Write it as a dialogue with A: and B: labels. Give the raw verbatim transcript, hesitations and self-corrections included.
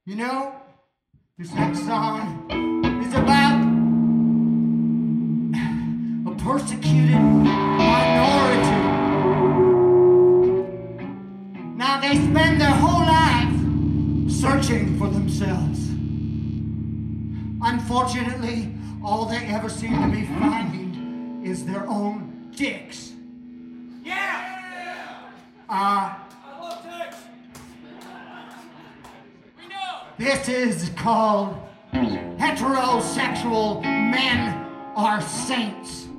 A: You know, this next song is about a persecuted minority. Now they spend their whole lives searching for themselves. Unfortunately, all they ever seem to be finding is their own dicks.
B: Yeah!
A: Uh,
B: I love dicks! We know!
A: this is called Heterosexual Men Are Saints.